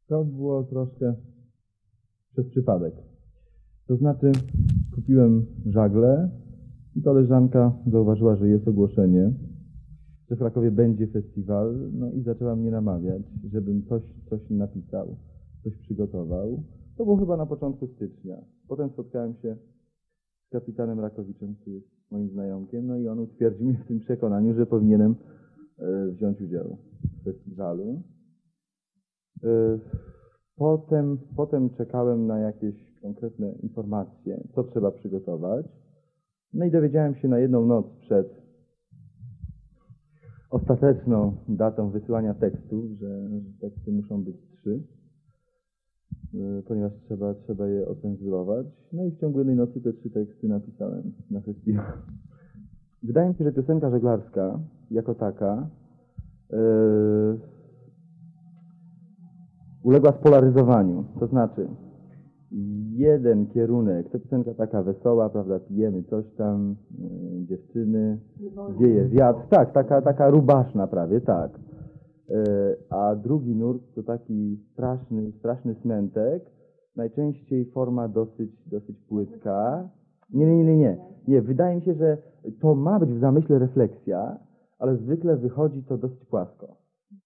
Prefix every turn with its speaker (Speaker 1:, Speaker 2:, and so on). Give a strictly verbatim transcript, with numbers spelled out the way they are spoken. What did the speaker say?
Speaker 1: To było troszkę przez przypadek. To znaczy, kupiłem żagle i koleżanka zauważyła, że jest ogłoszenie, że w Krakowie będzie festiwal, no i zaczęła mnie namawiać, żebym coś, coś napisał, coś przygotował. To było chyba na początku stycznia. Potem spotkałem się z kapitanem Rakowiczem, który jest moim znajomkiem, no i on utwierdził mnie w tym przekonaniu, że powinienem e, wziąć udział w festiwalu. E, potem, potem czekałem na jakieś konkretne informacje, co trzeba przygotować. No i dowiedziałem się na jedną noc przed ostateczną datą wysyłania tekstów, że teksty muszą być trzy, ponieważ trzeba, trzeba je ocenzurować. No i w ciągu jednej nocy te trzy teksty napisałem na festiwal. Wydaje mi się, że piosenka żeglarska jako taka yy, uległa spolaryzowaniu. To znaczy, jeden kierunek, to piosenka taka wesoła, prawda, pijemy coś tam, yy, dziewczyny, wieje wiatr, tak, taka, taka rubaszna prawie, tak. Yy, a drugi nurt to taki straszny, straszny smętek, najczęściej forma dosyć, dosyć płytka. Nie, nie, nie, nie, nie, wydaje mi się, że to ma być w zamyśle refleksja, ale zwykle wychodzi to dosyć płasko.